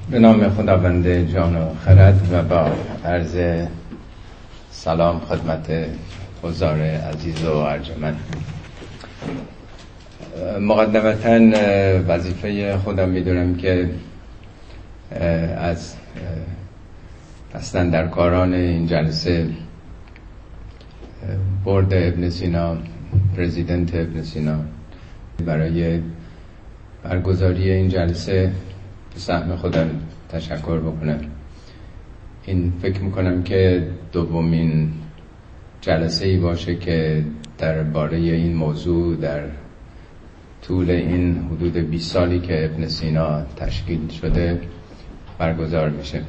به نام خداوند جان و خرد و با عرض سلام خدمت حضار عزیز و ارجمند. مقدمتاً وظیفه خودم میدونم که از پس‌اندرکاران این جلسه بورد ابن سینا، پرزیدنت ابن سینا، برای برگزاری این جلسه به سهم خودم تشکر بکنم. این فکر میکنم که دومین جلسه ای باشه که درباره این موضوع در طول این حدود 20 سالی که ابن سینا تشکیل شده برگزار میشه.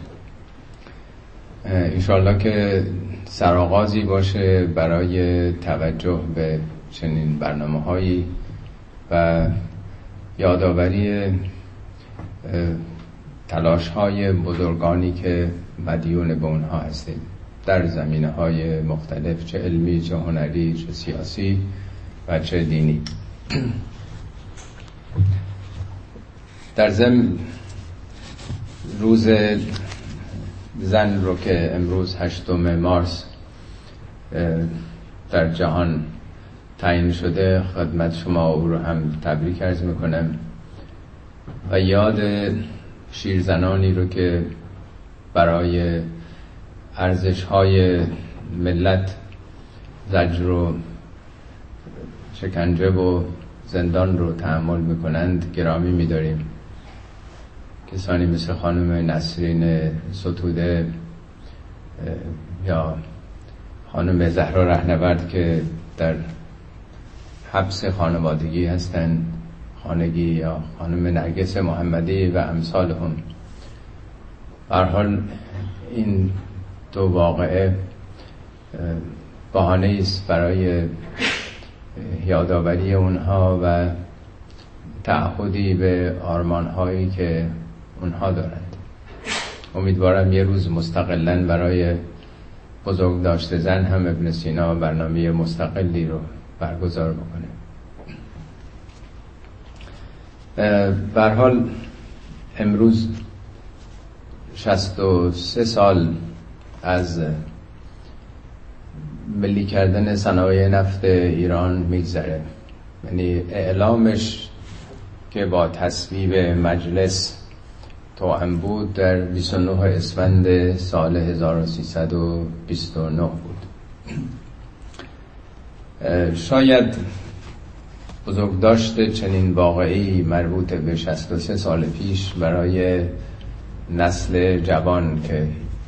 انشالله که سرآغازی باشه برای توجه به چنین برنامه‌هایی و یادآوری تلاش‌های بزرگانی که مدیون به اونها هستیم در زمینه‌های مختلف، چه علمی، چه هنری، چه سیاسی و چه دینی. در ضمن روز زن رو که امروز 8 مارس در جهان تعیین شده، خدمت شما او رو هم تبریک عرض میکنم و یاد شیرزنانی رو که برای ارزش‌های ملت زجر و شکنجه و زندان رو تحمل میکنند گرامی می‌داریم. کسانی مثل خانم نسرین ستوده یا خانم زهرا رهنورد که در حبس خانوادگی هستند، خانگی، یا خانم نرگس محمدی و امثالهم. به هر حال این دو واقعه بهانه است برای یادآوری اونها و تعهدی به آرمان‌هایی که اونها دارند. امیدوارم یه روز مستقلاً برای بزرگداشت زن هم ابن سینا برنامه مستقلی رو برگزار بکنه. به هر حال امروز 63 سال از ملی کردن صنایع نفت ایران میگذره. یعنی اعلامش که با تصویب مجلس توأم بود در 29 اسفند سال 1329 بود. شاید بزرگداشت چنین واقعی مربوط به 63 سال پیش برای نسل جوان که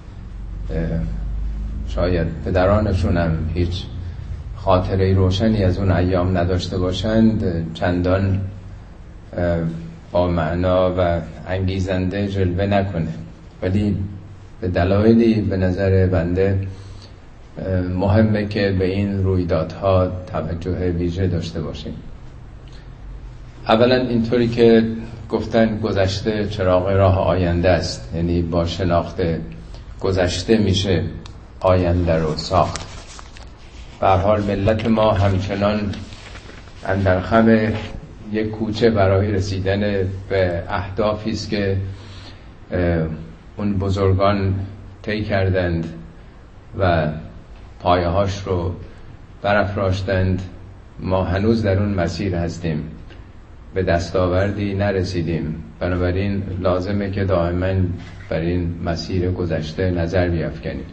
شاید پدرانشون هم هیچ خاطره روشنی از اون ایام نداشته باشند چندان با معنا و انگیزنده جلوه نکنه، ولی به دلایلی به نظر بنده مهمه که به این رویدادها توجه ویژه داشته باشیم. اولا اینطوری که گفتن گذشته چراغ راه آینده است، یعنی با شناخت گذشته میشه آینده رو ساخت. به هر حال ملت ما همچنان اندر خم یک کوچه برای رسیدن به اهدافی است که اون بزرگان طی کردند و پایه‌هاش رو برافراشتند. ما هنوز در اون مسیر هستیم، به دستاوردی نرسیدیم، بنابراین لازمه که دائما بر این مسیر گذشته نظر بیفکنیم.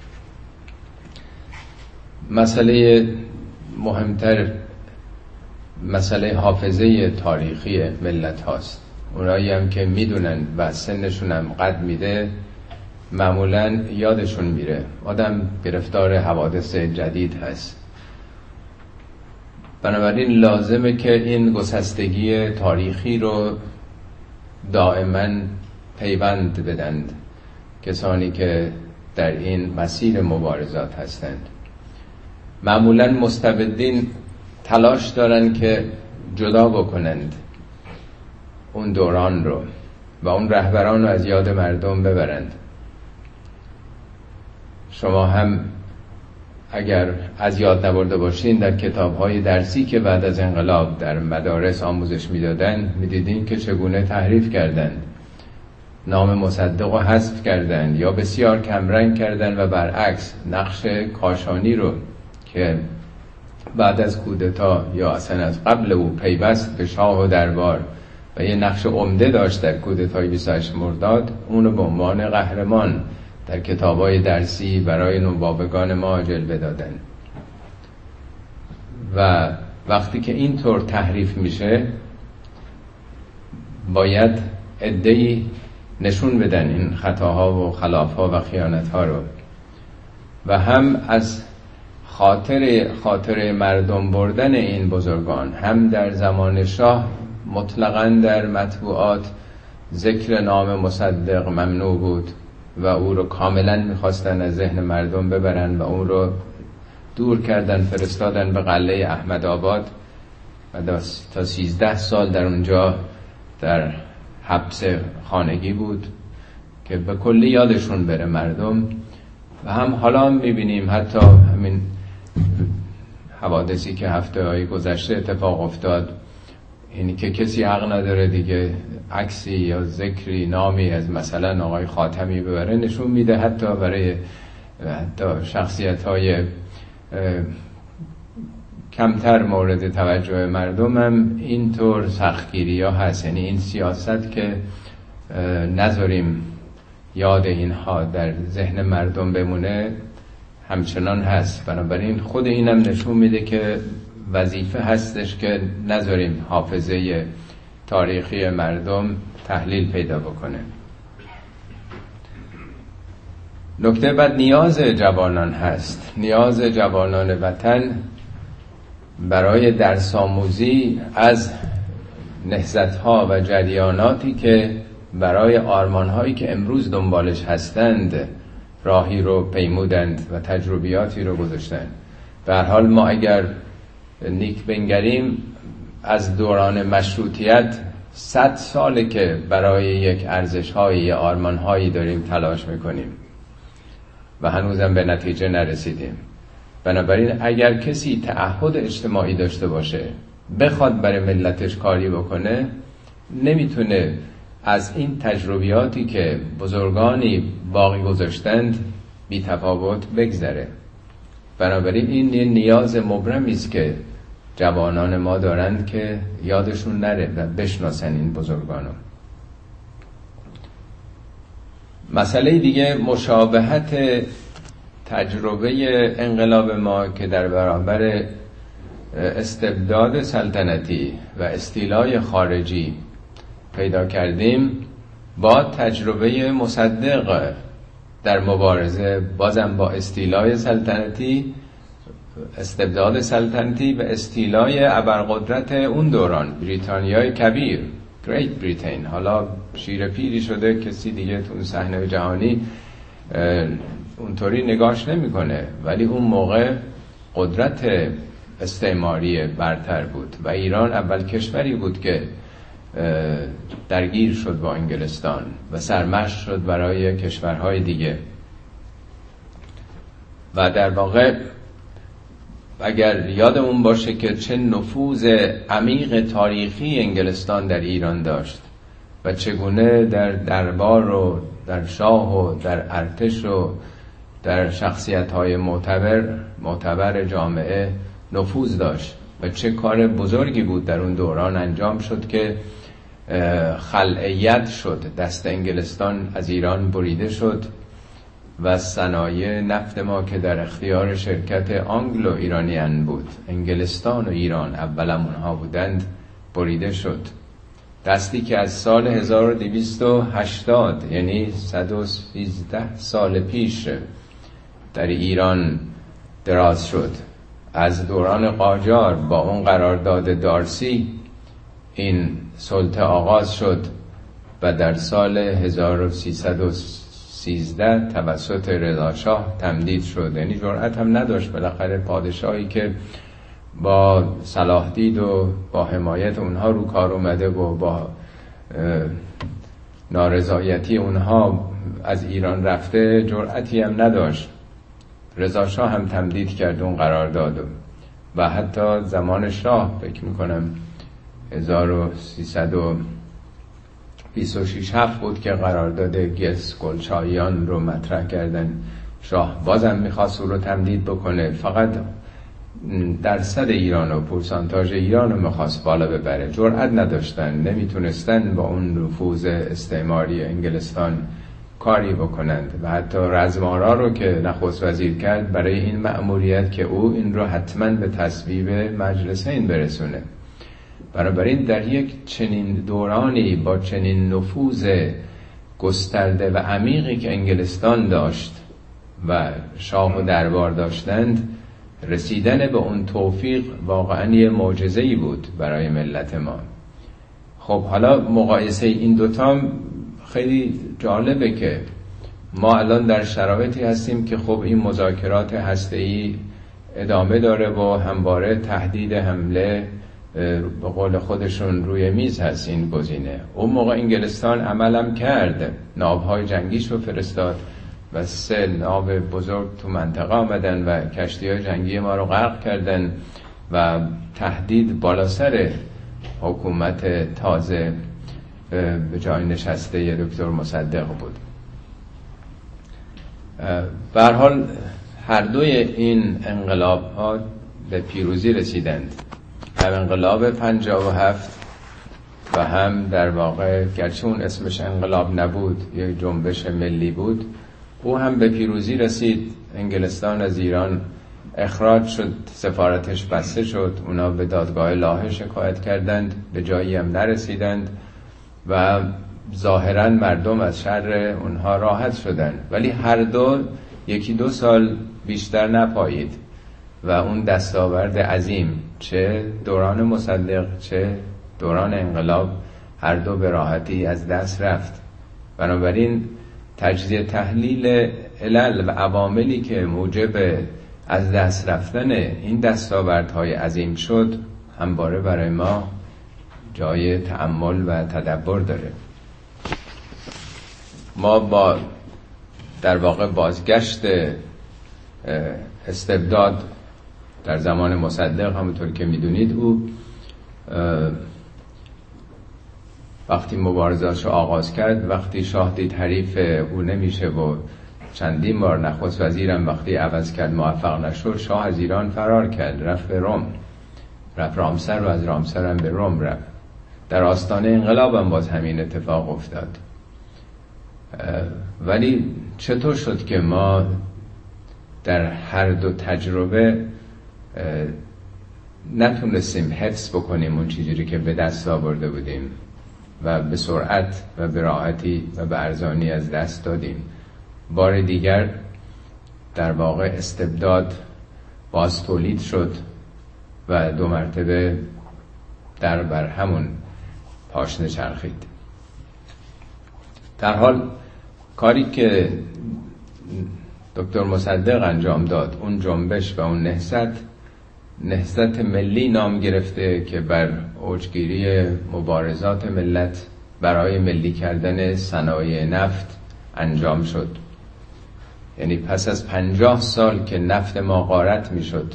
مسئله مهمتر مسئله حافظه تاریخی ملت هاست. اونایی هم که میدونن و سنشون هم قد میده معمولا یادشون میره. آدم گرفتار حوادث جدید هست، بنابراین لازمه که این گسستگی تاریخی رو دائما پیوند بدند کسانی که در این مسیر مبارزات هستند. معمولا مستبدین تلاش دارن که جدا بکنند اون دوران رو و اون رهبران رو از یاد مردم ببرند. شما هم اگر از یاد نبرده باشین در کتاب‌های درسی که بعد از انقلاب در مدارس آموزش میدادن میدیدین که چگونه تحریف کردند نام مصدق رو حذف کردن یا بسیار کمرنگ کردن و برعکس نقش کاشانی رو که بعد از کودتا یا اصلا از قبل او پیوست به شاه و دربار و یه نقش عمده داشت در کودتای 28 مرداد، اونو به عنوان قهرمان در کتابای درسی برای نوابگان ما جلوه دادن. و وقتی که اینطور تحریف میشه باید عده‌ای نشون بدن این خطاها و خلافها و خیانتها رو و هم از خاطر مردم بردن این بزرگان، هم در زمان شاه مطلقاً در مطبوعات ذکر نام مصدق ممنوع بود و او رو کاملاً میخواستن از ذهن مردم ببرن و اون رو دور کردن، فرستادن به قلعه احمدآباد و تا 13 سال در اونجا در حبس خانگی بود که به کلی یادشون بره مردم. و هم حالا میبینیم حتی همین حوادثی که هفته‌های گذشته اتفاق افتاد، اینی که کسی حق نداره دیگه عکسی یا ذکری نامی از مثلا آقای خاتمی ببره، نشون میده حتی برای شخصیت‌های کمتر مورد توجه مردم هم اینطور سختگیری ها هست. یعنی این سیاست که نذاریم یاد اینها در ذهن مردم بمونه همچنان هست. بنابراین خود اینم نشون میده که وظیفه هستش که نذاریم حافظه تاریخی مردم تحلیل پیدا بکنه. نکته بعد نیاز جوانان هست، نیاز جوانان وطن برای درس آموزی از نهضت‌ها و جریاناتی که برای آرمان‌هایی که امروز دنبالش هستند راهی رو پیمودند و تجربیاتی رو گذاشتند. به هر حال ما اگر نیک بنگریم از دوران مشروطیت 100 ساله که برای یک ارزش‌هایی یا آرمان‌هایی داریم تلاش می‌کنیم و هنوزم به نتیجه نرسیدیم. بنابراین اگر کسی تعهد اجتماعی داشته باشه، بخواد برای ملتش کاری بکنه، نمیتونه از این تجربیاتی که بزرگانی باقی گذاشتند بی تفاوت بگذره. بنابراین این یه نیاز مبرمی است که جوانان ما دارند که یادشون نره و بشناسن این بزرگانو. مسئله دیگه مشابهت تجربه انقلاب ما که در برابر استبداد سلطنتی و استیلای خارجی پیدا کردیم با تجربه مصدق در مبارزه بازم با استیلای سلطنتی، استبداد سلطنتی و استیلای ابرقدرت اون دوران، بریتانیای کبیر، گریت بریتین. حالا شیر پیری شده، کسی دیگه تو اون صحنه جهانی اونطوری نگاش نمیکنه، ولی اون موقع قدرت استعماری برتر بود و ایران اول کشوری بود که درگیر شد با انگلستان و سرمشق شد برای کشورهای دیگه. و در واقع اگر یادمون باشه که چه نفوذ عمیق تاریخی انگلستان در ایران داشت و چگونه در دربار و در شاه و در ارتش و در شخصیت‌های معتبر جامعه نفوذ داشت و چه کار بزرگی بود در اون دوران انجام شد که خلعیت شد، دست انگلستان از ایران بریده شد و صنایع نفت ما که در اختیار شرکت آنگلو ایرانیان بود، انگلستان و ایران اولم اونها بودند، بریده شد. دستی که از سال 1280 یعنی 113 سال پیش در ایران دراز شد. از دوران قاجار با اون قرارداد دارسی این سلطه آغاز شد و در سال 1313 توسط رضا شاه تمدید شد. یعنی جرأت هم نداشت بالاخره پادشاهی که با صلاح دید و با حمایت اونها رو کار اومده و با نارضایتی اونها از ایران رفته، جرأتی هم نداشت. رضا شاه هم تمدید کرد اون قرارداد و حتی زمان شاه فکر میکنم 1300 26/7 بود که قرارداد گلچاییان رو مطرح کردن. شاه بازم میخواست او رو تمدید بکنه، فقط درصد ایران و پورسانتاژ ایران رو میخواست بالا ببره. جرأت نداشتن، نمیتونستن با اون نفوذ استعماری انگلستان کاری بکنند و حتی رزمارا رو که نخست وزیر کرد برای این مأموریت که او این رو حتما به تصویب مجلسین برسونه. بنابراین در یک چنین دورانی با چنین نفوذ گسترده و عمیقی که انگلستان داشت و شاه و دربار داشتند، رسیدن به اون توفیق واقعا یه معجزه‌ای بود برای ملت ما. خب حالا مقایسه این دوتا خیلی جالبه که ما الان در شرایطی هستیم که خب این مذاکرات هسته‌ای ادامه داره و همواره تهدید حمله به قول خودشون روی میز هست این گزینه. اون موقع انگلستان عملم کرد، ناوهای جنگیش رو فرستاد و 3 ناو بزرگ تو منطقه آمدن و کشتی‌های جنگی ما رو غرق کردن و تهدید بالا سر حکومت تازه به جای نشسته دکتر مصدق بود. به هر حال هر دوی این انقلاب ها به پیروزی رسیدند. هم انقلاب 57 و هم در واقع گرچه اون اسمش انقلاب نبود، یک جنبش ملی بود، او هم به پیروزی رسید. انگلستان از ایران اخراج شد، سفارتش بسته شد، اونا به دادگاه لاهه شکایت کردند، به جایی هم نرسیدند و ظاهرا مردم از شر اونها راحت شدند، ولی هر دو 1-2 سال بیشتر نپایید و اون دستاورد عظیم، چه دوران مصدق چه دوران انقلاب، هر دو به راحتی از دست رفت. بنابراین تجزیه تحلیل علل و عواملی که موجب از دست رفتن این دستاوردهای عظیم شد همواره برای ما جای تأمل و تدبر داره. ما با در واقع بازگشت استبداد در زمان مصدق، همونطور که میدونید او وقتی مبارزاتشو آغاز کرد، وقتی شاه دید حریف او نمیشه و چندین بار نخست وزیرم وقتی عوض کرد موفق نشد، شاه از ایران فرار کرد، رفت به روم، رفت رامسر و از رامسر هم به روم رفت. در آستانه انقلاب هم باز همین اتفاق افتاد. ولی چطور شد که ما در هر دو تجربه نتونستیم حفظ بکنیم اون چیزی که به دست آورده بودیم و به سرعت و به راحتی و به ارزانی از دست دادیم؟ بار دیگر در واقع استبداد باز تولید شد و 2 مرتبه در بر همون پاشنه چرخید. در حال کاری که دکتر مصدق انجام داد، اون جنبش و اون نهضت ملی نام گرفته که بر اوجگیری مبارزات ملت برای ملی کردن صنایع نفت انجام شد. یعنی پس از 50 سال که نفت ما غارت می شد،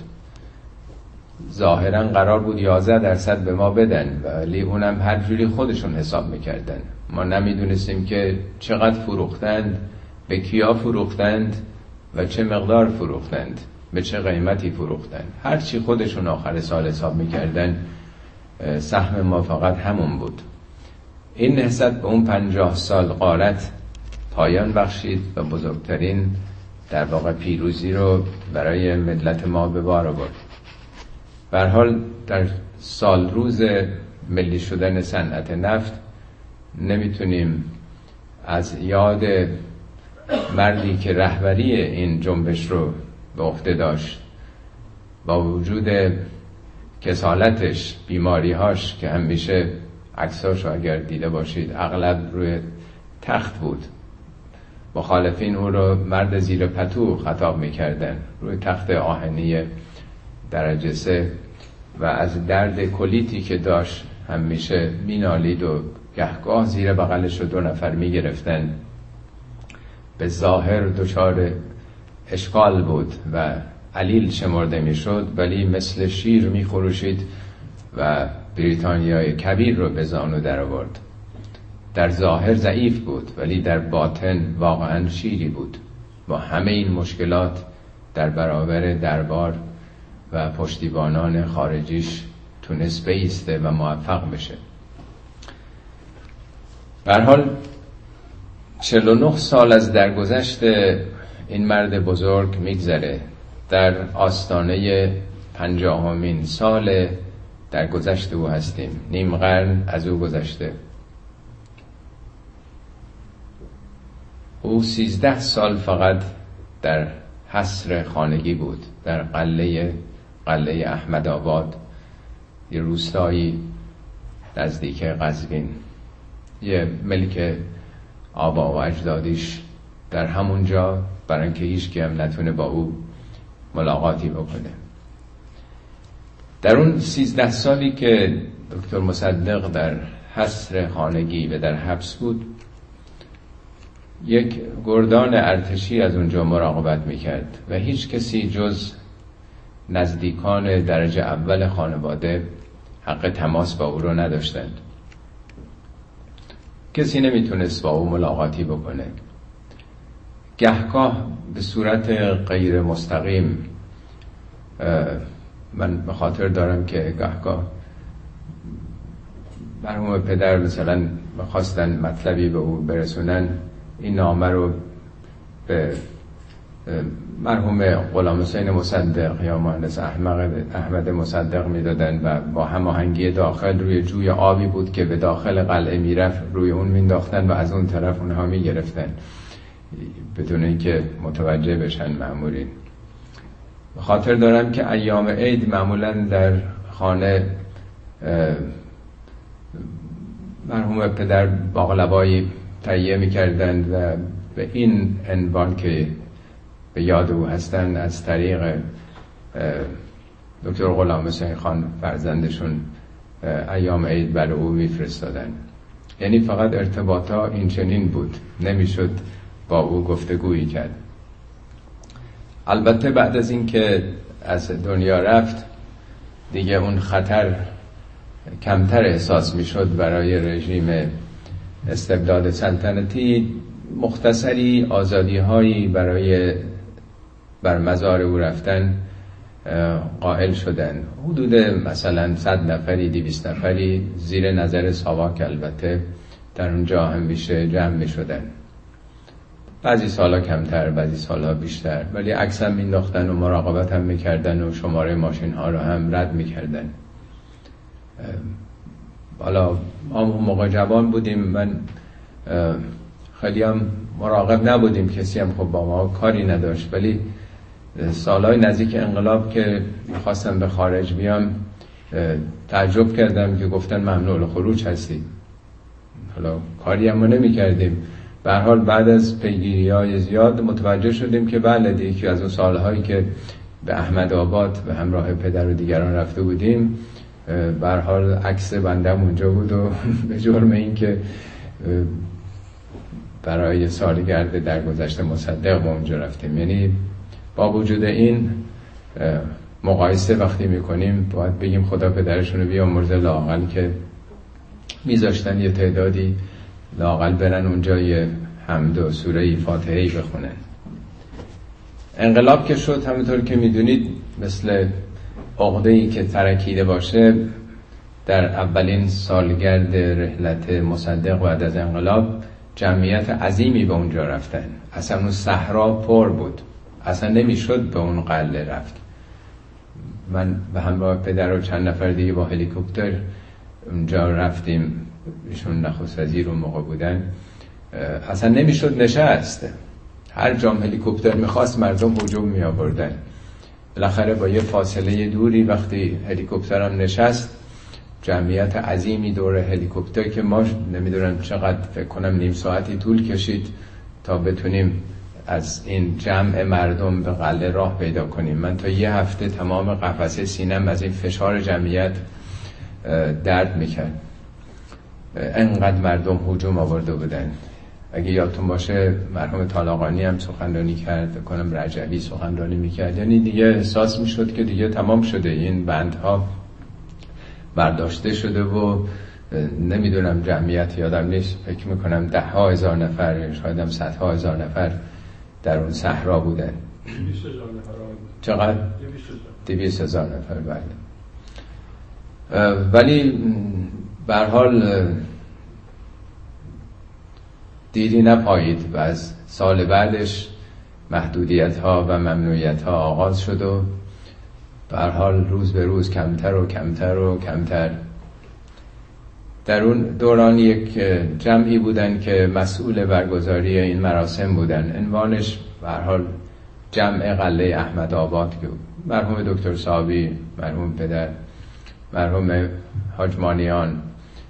ظاهرا قرار بود 11% به ما بدن، ولی اونم هر جوری خودشون حساب میکردن. ما نمیدونستیم که چقدر فروختند، به کیا فروختند و چه مقدار فروختند، به چه قیمتی فروختند. هرچی خودشون آخر سال حساب میکردن، سهم ما فقط همون بود. این نهضت به اون 50 سال غارت پایان بخشید و بزرگترین در واقع پیروزی رو برای ملت ما به بار آورد. به هر حال در سال روز ملی شدن صنعت نفت نمیتونیم از یاد مردی که رهبری این جنبش رو به عهده داشت، با وجود کسالتش، بیماریهاش که همیشه عکساشو اگر دیده باشید اغلب روی تخت بود، مخالفین او رو مرد زیر پتو خطاب میکردن، روی تخت آهنی درجه 3 و از درد کلیتی که داشت همیشه مینالید و گهگاه زیر بغلش رو 2 نفر میگرفتن. به ظاهر دچار اشکال بود و علیل شمرده میشد، ولی مثل شیر میخروشید و بریتانیای کبیر رو به زانو در آورد. در ظاهر ضعیف بود ولی در باطن واقعا شیری بود. با همه این مشکلات در برابر دربار و پشتیبانان خارجیش تونست بایسته و موفق بشه. به هر حال 49 سال از درگذشت این مرد بزرگ میگذره. در آستانه 50مین سال درگذشت او هستیم. نیم قرن از او گذشته. او 13 سال فقط در حصر خانگی بود، در قلعه احمدآباد، یه روستایی نزدیک قزوین، یه ملک آبا و اجدادیش در همونجا، برای اینکه هیچ کی هم نتونه با او ملاقاتی بکنه. در اون 13 سالی که دکتر مصدق در حصر خانگی و در حبس بود، یک گردان ارتشی از اونجا مراقبت میکرد و هیچ کسی جز نزدیکان درجه اول خانواده حق تماس با او رو نداشتند. کسی نمیتونست با او ملاقاتی بکنه. گهگاه به صورت غیر مستقیم، من به خاطر دارم که گهگاه مرحوم پدر مثلا خواستن مطلبی به او برسونن، این نامه رو به مرحوم غلام حسین مصدق یا مهندس احمد مصدق میدادن و با هماهنگی داخل روی جوی آبی بود که به داخل قلعه میرفت، روی اون مینداختن و از اون طرف اونها میگرفتن بدون اینکه متوجه بشن مأمورین. به خاطر دارم که ایام عید معمولا در خانه مرحوم پدر باقلوایی تهیه میکردند و به این عنوان که به یاد او هستن از طریق دکتر غلام حسین خان فرزندشون ایام عید برای او میفرستادن. یعنی فقط ارتباطا این چنین بود، نمیشد با او گفتگویی کرد. البته بعد از این که از دنیا رفت دیگه اون خطر کمتر احساس میشد برای رژیم استبداد سلطنتی. مختصری آزادی هایی برای بر مزار او رفتن قائل شدن. حدود مثلا 100 نفری 200 نفری زیر نظر ساواک البته در اونجا همیشه جمع می شدن. بعضی سالا کمتر، بعضی سالا بیشتر، ولی عکس هم مینداختن و مراقبت هم میکردن و شماره ماشین ها رو هم رد میکردن. حالا ما موقع جوان بودیم، من خیلی هم مراقب نبودیم، کسی هم خب با ما کاری نداشت، ولی سالهای نزدیک انقلاب که میخواستم به خارج بیام تعجب کردم که گفتن ممنوع الخروج هستی. حالا کاری هم ما نمی کردیم. به هر حال بعد از پیگیری‌های زیاد متوجه شدیم که بله، یکی از اون سالهایی که به احمدآباد به همراه پدر و دیگران رفته بودیم، به هر حال عکس بندم اونجا بود و به جرم این که برای سالگرد درگذشت مصدق با اونجا رفتیم. یعنی با وجود این مقایسه وقتی میکنیم باید بگیم خدا پدرشون رو بیامرزه، لااقل که میذاشتن یه تعدادی لااقل برن اونجا یه حمد و سوره فاتحه‌ای بخونن. انقلاب که شد، همونطور که میدونید مثل عقده‌ای که ترکیده باشه، در اولین سالگرد رحلت مصدق بعد از انقلاب جمعیت عظیمی به اونجا رفتن. اصلا اون صحرا پر بود، اصلا نمیشد به اون قلعه رفت. من به همراه پدر و چند نفر دیگه با هلیکوپتر اونجا رفتیم، ایشون نخست وزیر اون موقع بودن. اصلا نمیشد نشست، هر جام هلیکوپتر میخواست مردم هجوم می آوردن. بالاخره با یه فاصله دوری وقتی هلیکوپترم نشست، جمعیت عظیمی دور هلیکوپتر که ما نمیدونم چقدر، فکر کنم نیم ساعتی طول کشید تا بتونیم از این جمع مردم به قلعه راه پیدا کنیم. من تا یه هفته تمام قفسه سینم از این فشار جمعیت درد میکرد، انقدر مردم هجوم آورده بودن. اگه یادتون باشه مرحوم طالقانی هم سخنرانی کرد، فکر کنم رجبی سخنرانی میکرد. یعنی دیگه احساس میشد که دیگه تمام شده، این بندها برداشته شده و نمیدونم جمعیت یادم نیست، فکر میکنم 10,000 نفر شاید هم 100,000 نفر در اون صحرا بودن. 200,000 نفر. چقدر؟ 200,000 نفر. بله. ولی به هر حال دیدی نپایید و از سال بعدش محدودیت ها و ممنوعیت ها آغاز شد و به هر حال روز به روز کمتر و کمتر و کمتر. در اون دوران یک جمعی بودن که مسئول برگزاری این مراسم بودن، عنوانش به هر حال جمع قلعه احمد آباد که مرحوم دکتر صابی، مرحوم پدر، مرحوم حاج مانیان،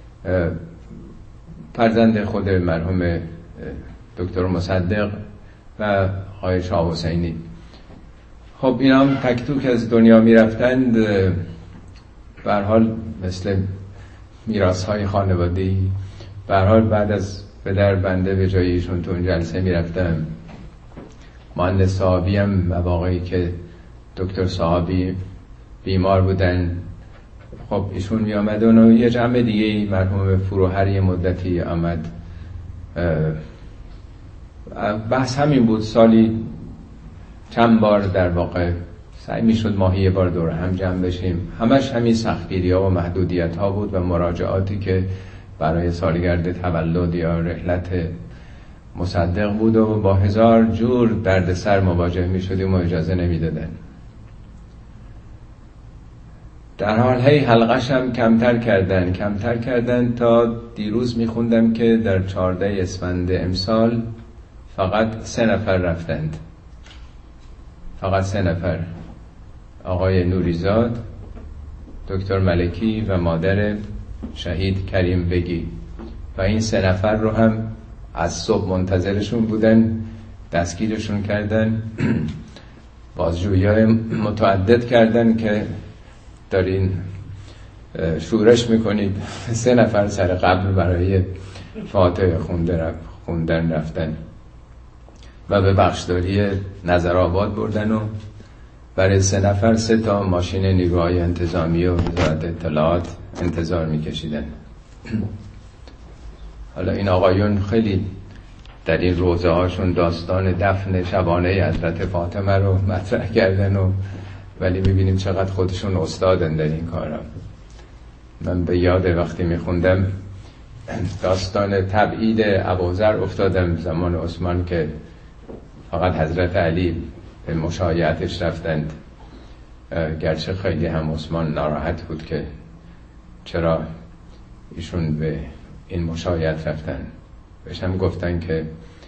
فرزند خود مرحوم دکتر مصدق و آقای شاه حسینی. خب اینا هم تک توک از دنیا می رفتند، به هر حال مثل میراث های خانوادگی. به هر حال بعد از پدر بنده به جای ایشون تو اون جلسه می رفتم. مهندس صاحبی هم مواقعی که دکتر صاحبی بیمار بودن، خب ایشون می آمدن و یه جمع دیگه مرحوم فروهری مدتی آمد. بحث همین بود، سالی چند بار در واقع سعی می شد ماهی یه بار دور هم جمع بشیم. همش همین سختگیری ها و محدودیت ها بود و مراجعاتی که برای سالگرد تولد یا رحلت مصدق بود و با 1000 جور دردسر مواجه می شدیم و اجازه نمی دادن. در حال هی حلقش هم کمتر کردن تا دیروز می خوندم که در 14 اسفند امسال فقط 3 نفر رفتند. فقط 3 نفر، آقای نوریزاد، دکتر ملکی و مادر شهید کریم بگی. و این 3 نفر رو هم از صبح منتظرشون بودن، دستگیرشون کردن، بازجویی‌های متعدد کردن که دارین شورش میکنید. 3 نفر سر قبل برای فاتحه خوندن رفتن و به بخشداری نظرآباد بردن و برای 3 نفر 3 تا ماشین نیروهای انتظامی و وزارت اطلاعات انتظار میکشیدن. حالا این آقایون خیلی در این روزه هاشون داستان دفن شبانه حضرت فاطمه رو مطرح کردن و ولی میبینیم چقدر خودشون استادن در این کارا. من به یاد وقتی میخوندم داستان تبعید ابوذر افتادم زمان عثمان که فقط حضرت علی به مشایعتش رفتند، گرچه خیلی هم عثمان ناراحت بود که چرا ایشون به این مشایعت رفتن. بهش هم گفتن که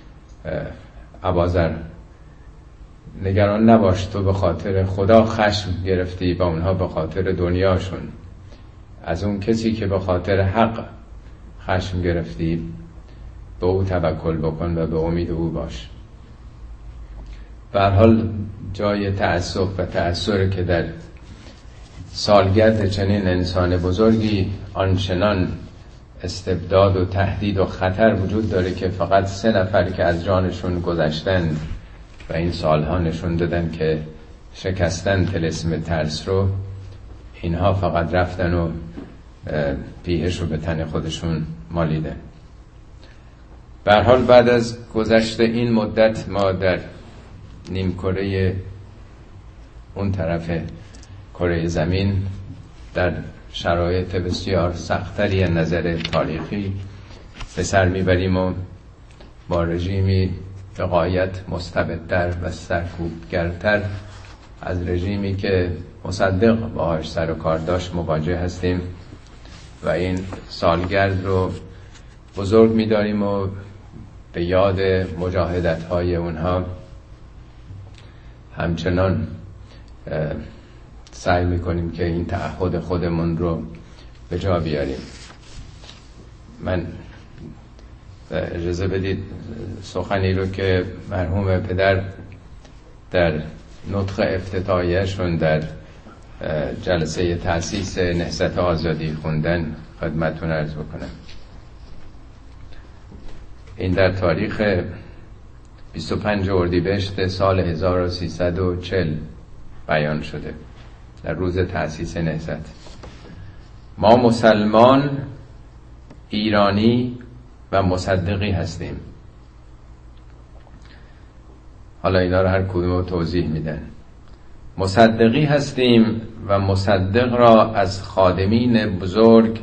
ابوذر نگران نباش، تو به خاطر خدا خشم گرفتی با اونها به خاطر دنیاشون. از اون کسی که به خاطر حق خشم گرفتی به او توکل بکن و به امید او باش. به هر حال جای تأسف و تأثیر که در سالگرد چنین انسان بزرگی آنچنان استبداد و تهدید و خطر وجود داره که فقط 3 نفر که از جانشون گذشتن و این سالها نشون دادن که شکستن طلسم ترس رو، اینها فقط رفتن و پیهش رو به تن خودشون مالیدن. به هر حال بعد از گذشت این مدت ما در نیمکره اون طرف کره زمین در شرایط بسیار سختری از نظر تاریخی به سر میبریم و با رژیمی به غایت مستبدتر و سرکوبگرتر از رژیمی که مصدق باهاش سر و کار داشت مواجه هستیم و این سالگرد رو بزرگ می‌داریم و به یاد مجاهدت‌های اونها همچنان سعی می‌کنیم که این تعهد خودمون رو به جا بیاریم. من اجازه بدید سخنی رو که مرحوم پدر در نطق افتتاحیه‌شون در جلسه تأسیس نهضت آزادی خوندن خدمتتون عرض بکنم. این در تاریخ 25 اردیبهشت سال 1340 بیان شده، در روز تأسیس نهضت. ما مسلمان ایرانی و مصدقی هستیم. حالا اینا رو هر کدوم رو توضیح میدن. مصدقی هستیم و مصدق را از خادمین بزرگ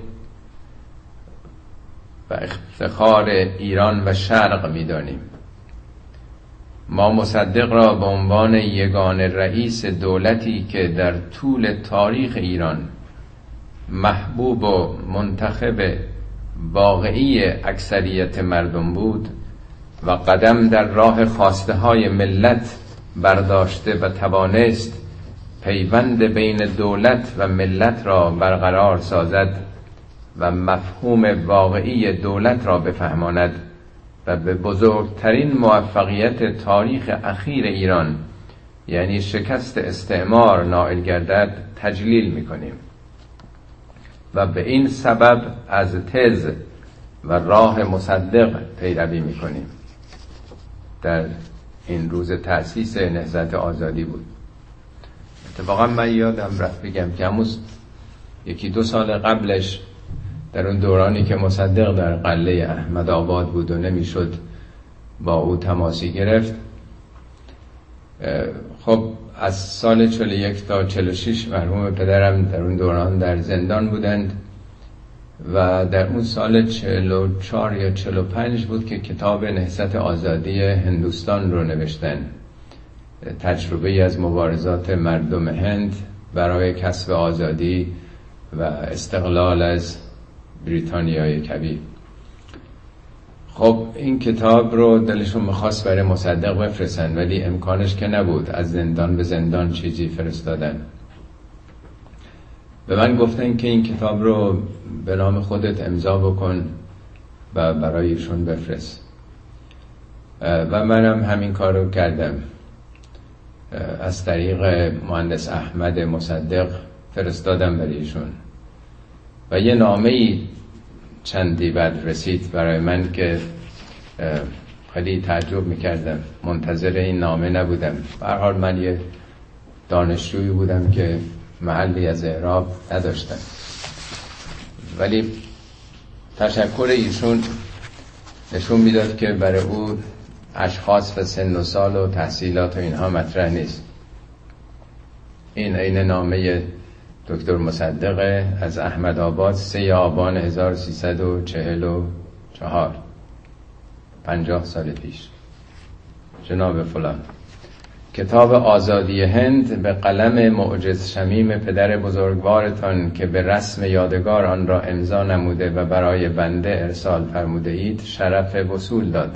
و افتخار ایران و شرق میدانیم. ما مصدق را به عنوان یگانه رئیس دولتی که در طول تاریخ ایران محبوب و منتخب واقعی اکثریت مردم بود و قدم در راه خواسته های ملت برداشته و توانست پیوند بین دولت و ملت را برقرار سازد و مفهوم واقعی دولت را بفهماند و به بزرگترین موفقیت تاریخ اخیر ایران، یعنی شکست استعمار، نائل گردد تجلیل می‌کنیم و به این سبب از تز و راه مصدق پیروی می‌کنیم. در این روز تأسیس نهضت آزادی بود. اتفاقا من یادم رفت بگم که همون 1-2 سال قبلش در اون دورانی که مصدق در قلعه احمدآباد بود و نمیشد با او تماسی گرفت، خب از سال 41 تا 46 مرحوم پدرم در اون دوران در زندان بودند و در اون سال 44 یا 45 بود که کتاب نهضت آزادی هندوستان رو نوشتن، تجربه از مبارزات مردم هند برای کسب آزادی و استقلال از بریتانیای کبیر. خب این کتاب رو دلشون میخواست برای مصدق بفرستن، ولی امکانش که نبود، از زندان به زندان چیزی فرستادن. به من گفتن که این کتاب رو به نام خودت امضا بکن و برایشون بفرست و منم همین کار رو کردم. از طریق مهندس احمد مصدق فرستادم برایشون و یه نامه‌ای چندی بعد رسید برای من که خیلی تعجب میکردم، منتظر این نامه نبودم. به هر حال من یه دانشجویی بودم که محلی از اعراب نداشتم، ولی تشکر ایشون نشون میداد که برای او اشخاص و سن و سال و تحصیلات و اینها مطرح نیست. این عین نامه دکتر مصدق از احمدآباد 3 آبان 1344، 50 سال پیش. جناب فلان، کتاب آزادی هند به قلم معجز شمیم پدر بزرگوارتان که به رسم یادگار آن را امضا نموده و برای بنده ارسال فرموده اید شرف وصول داد.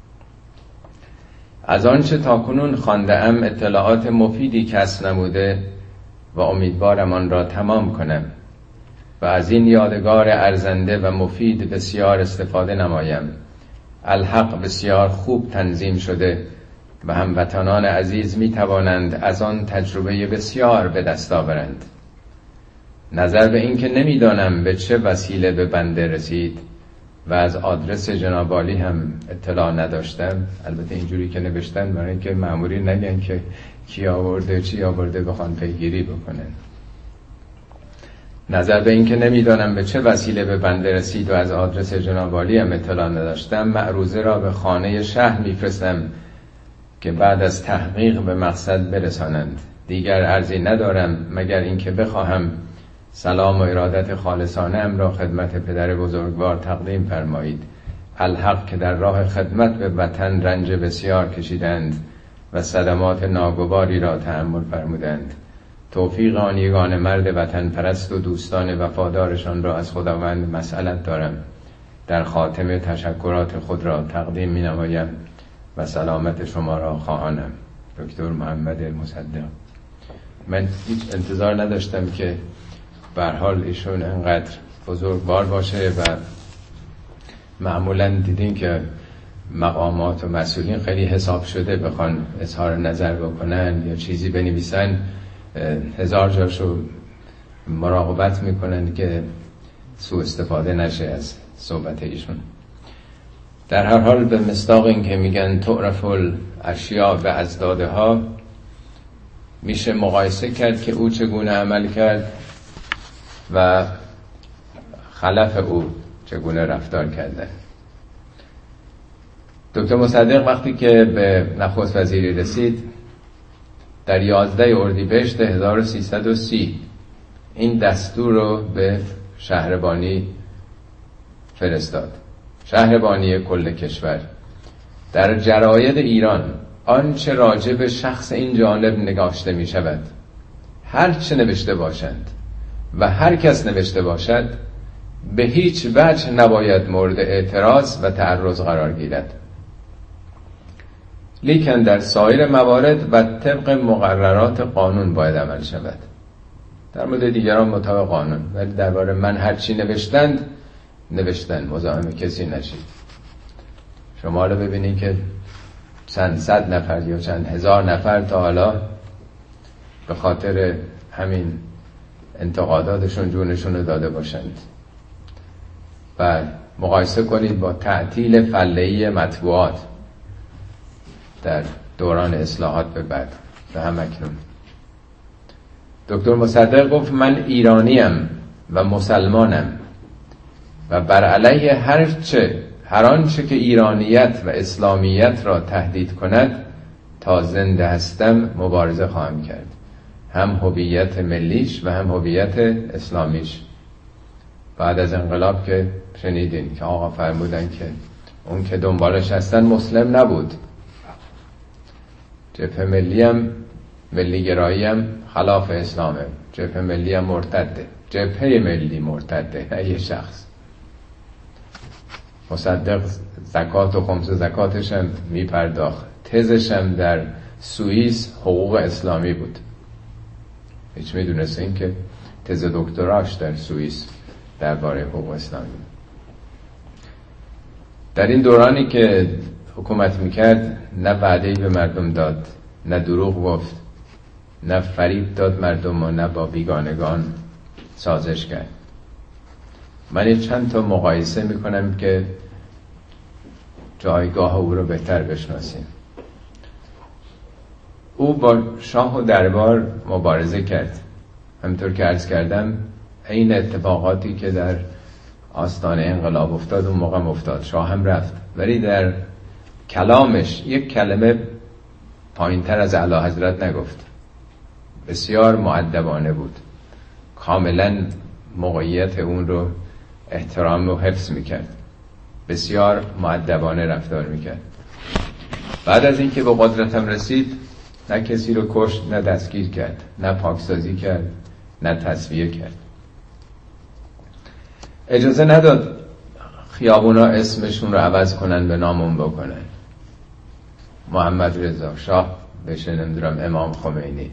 از آنچه تاکنون خوانده‌ام اطلاعات مفیدی کسب نموده و امیدوارم آن را تمام کنم و از این یادگار ارزنده و مفید بسیار استفاده نمایم. الحق بسیار خوب تنظیم شده و هموطنان عزیز می توانند از آن تجربه بسیار به دست آورند. نظر به این که نمیدانم به چه وسیله به بنده رسید و از آدرس جناب عالی هم اطلاع نداشتم، البته اینجوری که نوشتن برای اینکه مأمورین نگن که کی آورده چی آورده بخوان پیگیری بکنن. نظر به این که نمیدانم به چه وسیله به بنده رسید و از آدرس جناب عالی هم اطلاع نداشتم، معروضه را به خانه شهر میفرستم که بعد از تحقیق به مقصد برسانند. دیگر عرضی ندارم مگر اینکه بخواهم سلام و ارادت خالصانه ام را خدمت پدر بزرگوار تقدیم فرمایید. الحق که در راه خدمت به وطن رنج بسیار کشیدند و صدمات ناگواری را تحمل فرمودند. توفیق آن یگانه مرد وطن پرست و دوستان وفادارشان را از خداوند مسئلت دارم. در خاتمه تشکرات خود را تقدیم می نمایم و سلامت شما را خواهانم. دکتر محمد مصدق. من هیچ انتظار نداشتم که به هر حال ایشون انقدر بزرگوار باشه و معمولا دیدین که مقامات و مسئولین خیلی حساب شده بخوان اظهار نظر بکنن یا چیزی بنویسن، 1000 جاشو مراقبت میکنن که سوء استفاده نشه از صحبت ایشون. در هر حال به مصداق این که میگن تعرف الاشیاء به ازدادها، میشه مقایسه کرد که او چگونه عمل کرد و خلف او چگونه رفتار کردن. دکتر مصدق وقتی که به نخست وزیری رسید در 11 اردیبهشت 1330 این دستور رو به شهربانی فرستاد. شهربانی کل کشور: در جراید ایران آنچه راجع به شخص این جانب نگاشته می شود، هر چه نوشته باشند و هر کس نوشته باشد، به هیچ وجه نباید مورد اعتراض و تعرض قرار گیرد، لیکن در سایر موارد و طبق مقررات قانون باید عمل شود. در مورد دیگران مطابق قانون، ولی درباره من هر چی نوشتند، مزاحم کسی نشید. شما رو ببینید که چند صد نفر یا چند هزار نفر تا حالا به خاطر همین انتقاداتشون جونشون رو داده باشند. و مقایسه کنید با تعطیل فله‌ای مطبوعات در دوران اصلاحات به بعد و هم اکنون. دکتر مصدق گفت من ایرانیم و مسلمانم و بر علیه هر آنچه که ایرانیت و اسلامیت را تهدید کند تا زنده هستم مبارزه خواهم کرد، هم هویت ملیش و هم هویت اسلامیش. بعد از انقلاب که شنیدین که آقا فرمودن که اون که دنبالش هستن مسلم نبود، جبهه ملی هم ملیگرایی هم خلاف اسلامه، جبهه ملی هم مرتده، جبهه ملی مرتده، نه یه شخص. مصدق زکات و خمس زکاتش هم میپرداخت، تزش هم در سوئیس حقوق اسلامی بود. هیچ میدونستین که تز دکتراش در سوئیس درباره حقوق اسلامی. در این دورانی که حکومت میکرد نه وعده‌ای به مردم داد، نه دروغ گفت، نه فریب داد مردم و نه با بیگانگان سازش کرد. من چند تا مقایسه میکنم که جایگاه او رو بهتر بشناسیم. او با شاه و دربار مبارزه کرد، همطور که عرض کردم این اتفاقاتی که در آستانه انقلاب افتاد اون موقع افتاد. شاه هم رفت، ولی در کلامش یک کلمه پایینتر از اعلیحضرت نگفت. بسیار مؤدبانه بود، کاملا موقعیت اون رو احترام و حفظ میکرد، بسیار مؤدبانه رفتار میکرد. بعد از اینکه به قدرتم رسید نه کسی رو کشت، نه دستگیر کرد، نه پاکسازی کرد، نه تصفیه کرد. اجازه نداد خیابونا اسمشون رو عوض کنن به نام اون بکنن. محمد رضا شاه بشه، نمیدونم امام خمینی.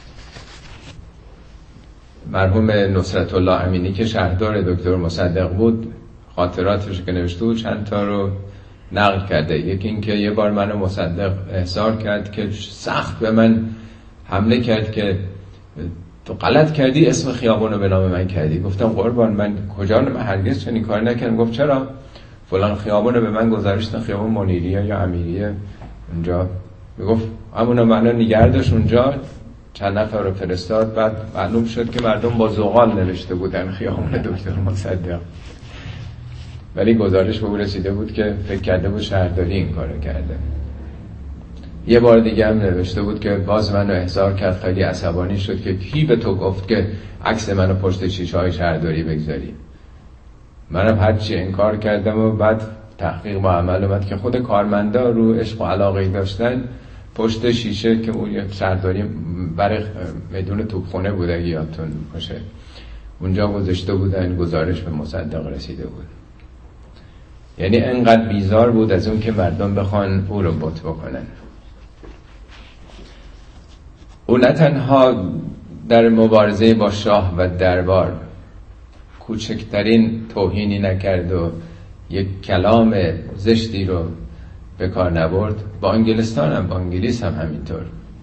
مرحوم نصرت الله امینی که شهردار دکتر مصدق بود، خاطراتش که نوشته بود چند تا رو نقل کرده. یکی این که یه بار منو مصدق احضار کرد که سخت به من حمله کرد که تو غلط کردی، اسم خیابون رو به نام من کردی. گفتم قربان من کجا، من هرگز چنین کاری نکردم. گفت چرا؟ فلان خیابون رو به من گذاشتن، خیابون منیریه یا امیریه اونجا. میگفت همونو معنا نگردش اونجا، چند نفر رو فرستاد. بعد معلوم شد که مردم با زغال نوشته بودن خیابون دکتر مصدق، ولی گزارش به او رسیده بود که فکر کرده بود شهرداری این کارو کرده. یه بار دیگه هم نوشته بود که باز منو احضار کرد، خیلی عصبانی شد که کی به تو گفت که عکس منو پشت شیشه‌های شهرداری بگذاری. منم هرچی انکار کردم و بعد تحقیق با عمل اومد که خود کارمندا رو عشق و علاقه داشتن پشت شیشه که اون شهرداری برای میدون توپخونه بوده یادتون باشه، اونجا گذاشته بودن. گزارش به مصدق رسیده بود. یعنی انقدر بیزار بود از اون که مردم بخوان او رو بت بکنن. او نه تنها در مبارزه با شاه و دربار کوچکترین توهینی نکرد و یک کلام زشتی رو به کار نبرد، با انگلستان هم، با انگلیس هم همینطور.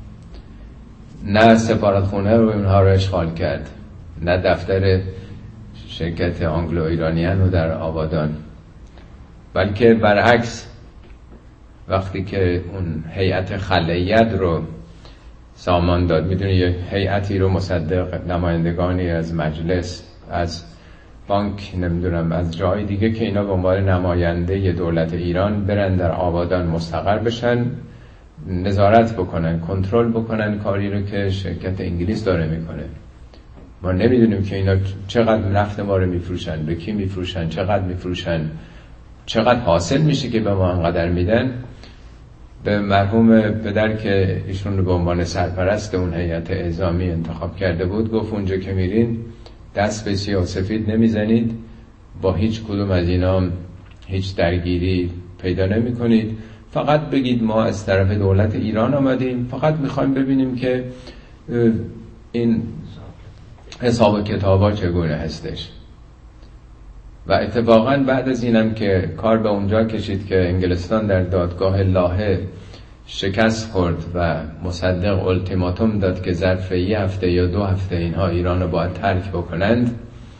نه سفارتخونه رو اونها رو اشغال کرد، نه دفتر شرکت آنگلو ایرانیان رو در آبادان، بلکه برعکس وقتی که اون هیئت خلیت رو سامان داد، میدونی یه هیئتی رو مصدق نمایندگانی از مجلس، از بانک نمیدونم از جای دیگه که اینا به عنوان نماینده دولت ایران برن در آبادان مستقر بشن، نظارت بکنن، کنترل بکنن کاری رو که شرکت انگلیس داره میکنه. ما نمیدونیم که اینا چقدر نفت ما رو میفروشن، به کی میفروشن، چقدر میفروشن، چقدر حاصل میشه که به ما انقدر میدن. به مرحوم پدر که ایشون رو به عنوان سرپرست اون هیئت اعزامی انتخاب کرده بود، گفت اونجا که میرین دست به سیاه سفید نمیزنید، با هیچ کدوم از اینا هیچ درگیری پیدا نمی کنید، فقط بگید ما از طرف دولت ایران آمدیم، فقط میخوایم ببینیم که این حساب و کتابا چگونه هستش. و اتفاقا بعد از اینم که کار به اونجا کشید که انگلستان در دادگاه لاهه شکست خورد و مصدق التیماتوم داد که ظرف 1 هفته یا 2 هفته اینها ایران رو باید ترک بکنند،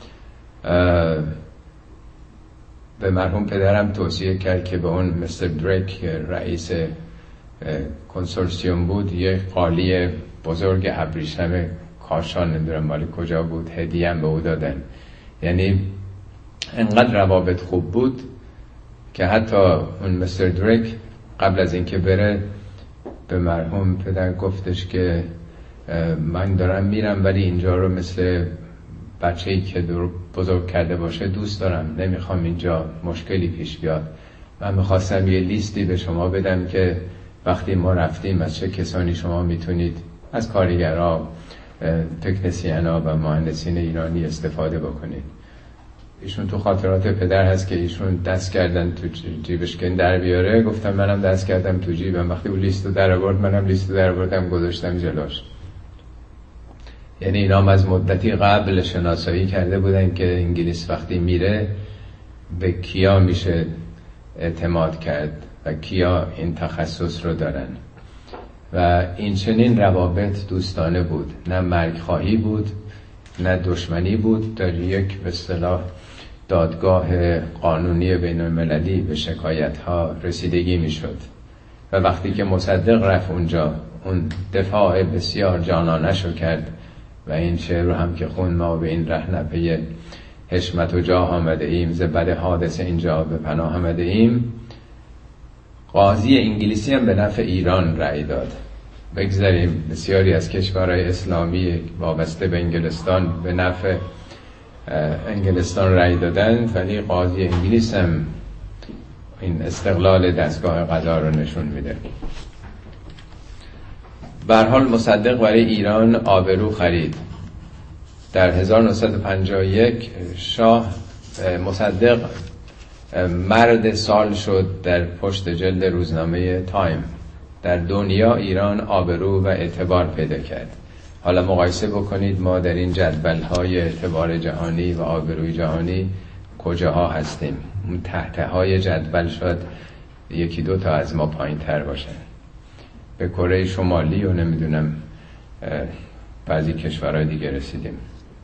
به مرحوم پدرم توصیه کرد که به اون مستر دریک رئیس کنسورسیوم بود یه قالی بزرگ ابریشم کاشان، نمیدونم مال کجا بود، هدیه هم به او دادن. یعنی انقدر روابط خوب بود که حتی اون مستر دریک قبل از اینکه بره به مرحوم پدر گفتش که من دارم میرم ولی اینجا رو مثل بچه‌ای که بزرگ کرده باشه دوست دارم، نمیخوام اینجا مشکلی پیش بیاد. من میخواستم یه لیستی به شما بدم که وقتی ما رفتیم از چه کسانی شما میتونید از کارگرها، تکنسینا و مهندسین ایرانی استفاده بکنید. ایشون تو خاطرات پدر هست که ایشون دست کردن تو جیبش که در بیاره، گفتم منم دست کردم تو جیبم، وقتی اون لیستو در آورد منم لیستو در آوردم گذاشتم جلوش. یعنی اینا از مدتی قبل شناسایی کرده بودن که انگلیس وقتی میره به کیا میشه اعتماد کرد و کیا این تخصص رو دارن. و این چنین روابط دوستانه بود، نه مرگ خواهی بود نه دشمنی بود. در یک به اصطلاح دادگاه قانونی بین المللی به شکایت ها رسیدگی میشد و وقتی که مصدق رفت اونجا اون دفاع بسیار جانانه شو کرد و این شعر رو هم که خون ما به این ره نپی حشمت و جاه آمده ایم، ز بد حادث اینجا به پناه آمده ایم. قاضی انگلیسی هم به نفع ایران رأی داد. بگذاریم بسیاری از کشورهای اسلامی وابسته به انگلستان به نفع انگلستان رأی دادن، ولی قاضی انگلیس هم این استقلال دستگاه قضا رو نشون میده. به هر حال مصدق برای ایران آبرو خرید. در 1951 شاه مصدق مرد سال شد در پشت جلد روزنامه تایم. در دنیا ایران آبرو و اعتبار پیدا کرد. حالا مقایسه بکنید ما در این جدول‌های اعتبار جهانی و آبروی جهانی کجاها هستیم. اون تحت‌های جدول شاید 1-2 تا از ما پایین‌تر باشن. به کره شمالی و نمیدونم بعضی کشورهای دیگه رسیدیم.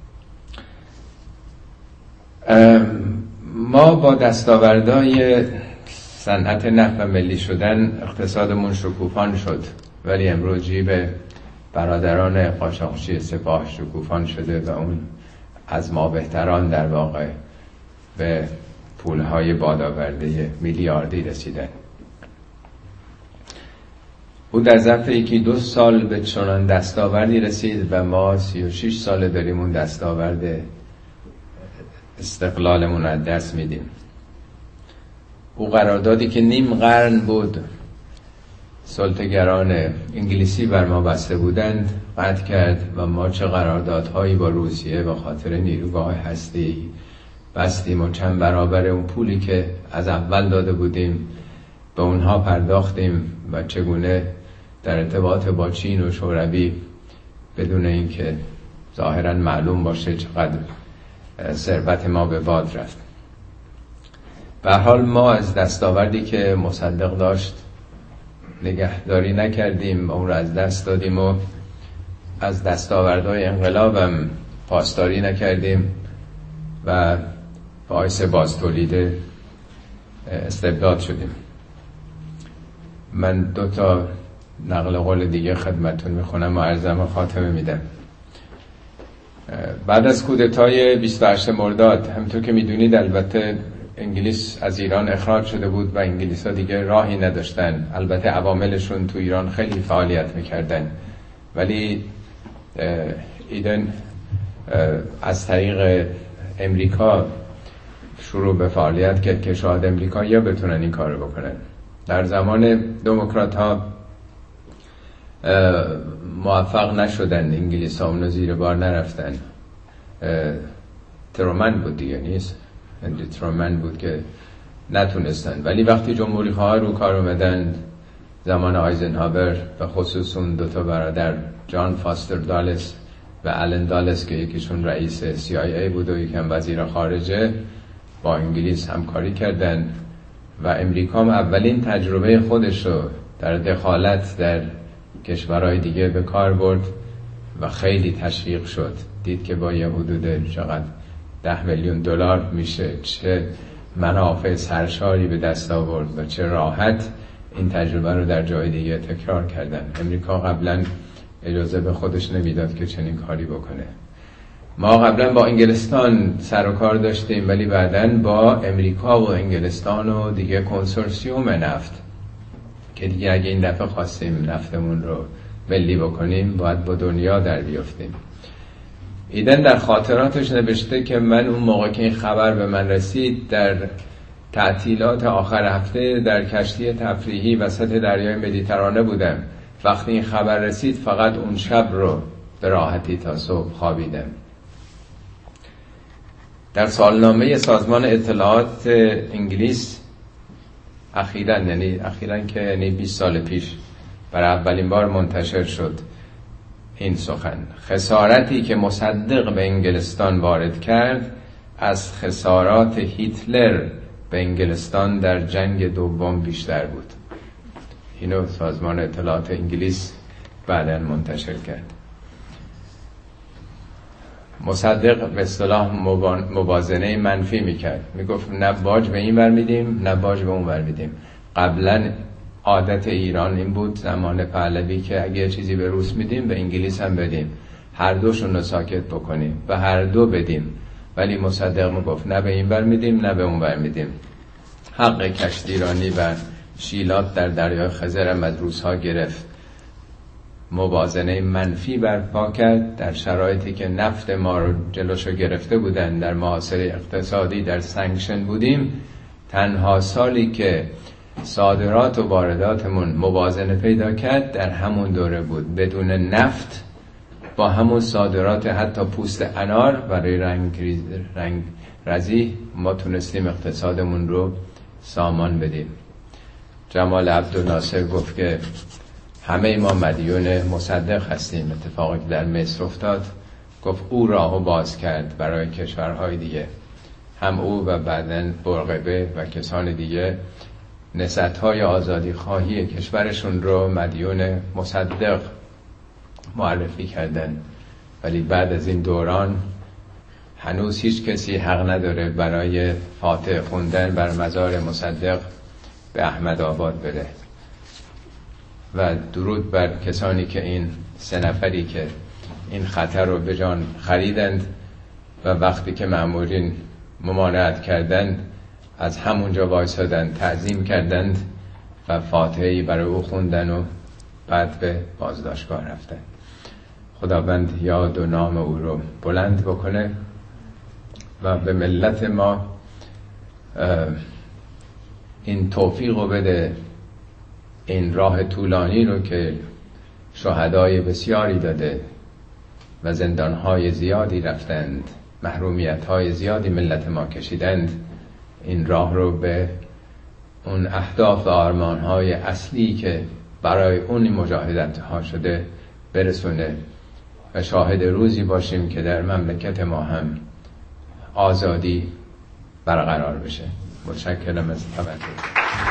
ما با دستاوردهای صنعت نفت و ملی شدن اقتصادمون شکوفان شد، ولی امروز جیب برادران قاچاقچی سپاه شکوفان شده و اون از ما بهتران در واقع به پولهای بادآورده میلیاردی رسیدن. او در ظرف 1-2 سال به چنان دستاوردی رسید و ما 36 سال داریم اون دستاورد استقلالمون از دست میدیم. او قراردادی که نیم قرن بود سلطه‌گران انگلیسی بر ما بسته بودند قطع کرد و ما چه قراردادهایی با روسیه به خاطر نیروگاه هستی بستیم و چند برابر اون پولی که از اول داده بودیم به اونها پرداختیم و چگونه در ارتباط با چین و شوروی بدون اینکه ظاهراً معلوم باشه چقدر ثروت ما به باد رفت. به هر حال ما از دستاوردی که مصدق داشت نگهداری نکردیم و اون رو از دست دادیم و از دستاوردهای انقلابم پاسداری نکردیم و باعث بازتولید استبداد شدیم. من 2 تا نقل قول دیگه خدمتتون میخونم و عرضم خاتمه میدم. بعد از کودتای 28 مرداد همونطور که میدونید البته انگلیس از ایران اخراج شده بود و انگلیس‌ها دیگه راهی نداشتن. البته عواملشون تو ایران خیلی فعالیت میکردن، ولی ایدن از طریق امریکا شروع به فعالیت کرد که شاید امریکایی‌ها بتونن این کارو بکنن. در زمان دموکرات‌ها موفق نشدن، انگلیس‌ها اونو زیر بار نرفتن. ترومن بود دیگه، نیست ترومن بود که نتونستن. ولی وقتی جمهوری‌خواها رو کار اومدن زمان آیزنهاور و خصوص اون دوتا برادر جان فاستر دالس و آلن دالس که یکیشون رئیس CIA بود و یکم وزیر خارجه، با انگلیس همکاری کردن و امریکا هم اولین تجربه خودش رو در دخالت در کشورهای دیگه به کار برد و خیلی تشویق شد. دید که با یه حدود چقدر 10 میلیون دلار میشه چه منافع سرشاری به دست آورد و چه راحت این تجربه رو در جای دیگه تکرار کردن. امریکا قبلا اجازه به خودش نمیداد که چنین کاری بکنه. ما قبلا با انگلستان سر و کار داشتیم، ولی بعداً با امریکا و انگلستان و دیگه کنسورسیوم نفت که دیگه اگه این دفعه خواستیم نفتمون رو ملی بکنیم باید با دنیا در بیافتیم. ایدن در خاطراتش نوشته که من اون موقع که این خبر به من رسید در تعطیلات آخر هفته در کشتی تفریحی وسط دریای مدیترانه بودم. وقتی این خبر رسید فقط اون شب رو به راحتی تا صبح خوابیدم. در سالنامه سازمان اطلاعات انگلیس اخیراً که 20 سال پیش برای اولین بار منتشر شد این سخن: خسارتی که مصدق به انگلستان وارد کرد از خسارات هیتلر به انگلستان در جنگ دوم بیشتر بود. اینو سازمان اطلاعات انگلیس بعداً منتشر کرد. مصدق به اصطلاح موازنه منفی میکرد، میگفت نه باج به این ور میدیم نه باج به اون ور میدیم. قبلا عادت ایران این بود زمان پهلوی که اگه چیزی به روس میدیم به انگلیس هم بدیم، هر دوشون رو ساکت بکنیم و هر دو بدیم. ولی مصدق میگفت نه به این ور میدیم نه به اون ور میدیم. حق کشتیرانی و شیلات در دریای خزر هم از روس‌ها گرفت. موازنه منفی برپا کرد در شرایطی که نفت ما رو جلوشو گرفته بودن، در محاصره اقتصادی در سانکشن بودیم. تنها سالی که صادرات و وارداتمون موازنه پیدا کرد در همون دوره بود. بدون نفت با همون صادرات حتی پوست انار برای رنگ رزی ما تونستیم اقتصادمون رو سامان بدیم. جمال عبدالناصر گفت که همه ما مدیون مصدق هستیم. اتفاقی که در مصر افتاد، گفت او راهو باز کرد برای کشورهای دیگه. هم او و بعدن برقبه و کسان دیگه نسبت‌های آزادی خواهی کشورشون رو مدیون مصدق معرفی کردن. ولی بعد از این دوران هنوز هیچ کسی حق نداره برای فاتحه خوندن بر مزار مصدق به احمد آباد بره. و درود بر کسانی که این 3 نفری که این خطر رو به جان خریدند و وقتی که مأمورین ممانعت کردند از همونجا وایسادند، تعظیم کردند و فاتحه‌ای برای او خوندن و بعد به بازداشتگاه رفتن. خداوند یاد و نام او رو بلند بکنه و به ملت ما این توفیق رو بده، این راه طولانی رو که شهدای بسیاری داده و زندانهای زیادی رفتند، محرومیتهای زیادی ملت ما کشیدند، این راه رو به اون اهداف و آرمانهای اصلی که برای اون مجاهدت ها شده برسونه و شاهد روزی باشیم که در مملکت ما هم آزادی برقرار بشه. متشکرم از توجه.